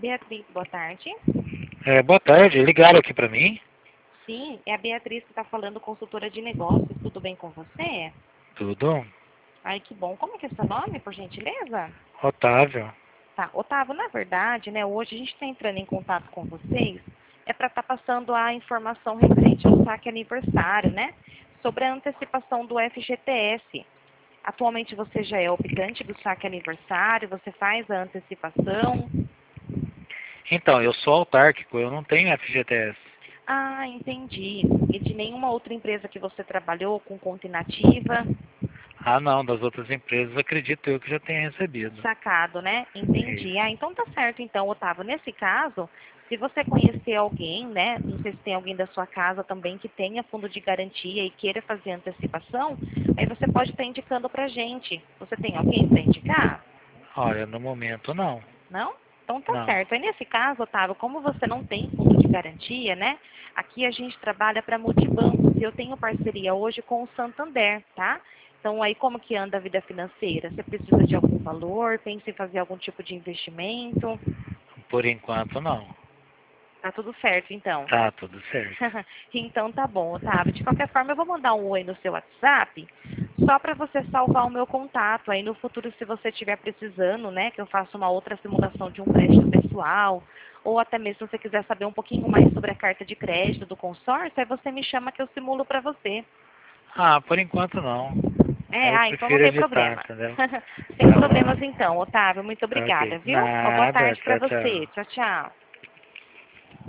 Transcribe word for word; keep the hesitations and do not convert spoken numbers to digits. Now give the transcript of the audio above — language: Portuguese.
Beatriz, boa tarde. É, boa tarde, ligaram aqui pra mim? Sim, é a Beatriz que está falando, consultora de negócios. Tudo bem com você? Tudo? Ai, que bom. Como é que é seu nome, por gentileza? Otávio. Tá, Otávio, na verdade, né, hoje a gente está entrando em contato com vocês, é para estar passando a informação referente ao saque aniversário, né? Sobre a antecipação do F G T S. Atualmente você já é optante do saque aniversário, você faz a antecipação. Então, eu sou autárquico, eu não tenho F G T S. Ah, entendi. E de nenhuma outra empresa que você trabalhou com conta inativa? Ah, não, das outras empresas acredito eu que já tenha recebido. Sacado, né? É Entendi. isso. Ah, então tá certo, então, Otávio. Nesse caso, se você conhecer alguém, né? Não sei se tem alguém da sua casa também que tenha fundo de garantia e queira fazer antecipação, aí você pode estar indicando pra gente. Você tem alguém para indicar? Olha, no momento não. Não? Então tá Não. certo. Aí nesse caso, Otávio, como você não tem fundo de garantia, né? Aqui a gente trabalha para multibancos e eu tenho parceria hoje com o Santander, tá? Então aí como que anda a vida financeira? Você precisa de algum valor? Pensa em fazer algum tipo de investimento? Por enquanto não. Tá tudo certo, então. Tá tudo certo. Então tá bom, Otávio. De qualquer forma, eu vou mandar um oi no seu WhatsApp, só para você salvar o meu contato. Aí no futuro, se você estiver precisando, né, que eu faça uma outra simulação de um crédito pessoal, ou até mesmo se você quiser saber um pouquinho mais sobre a carta de crédito do consórcio, aí você me chama que eu simulo para você. Ah, por enquanto não. É, Eu ah, então não prefiro tem evitar, problema. entendeu? Sem Tá problemas bom. então, Otávio. Muito Tá ok. obrigada, viu? Uma boa Nada, tarde para tchau, tchau. você. Tchau, tchau.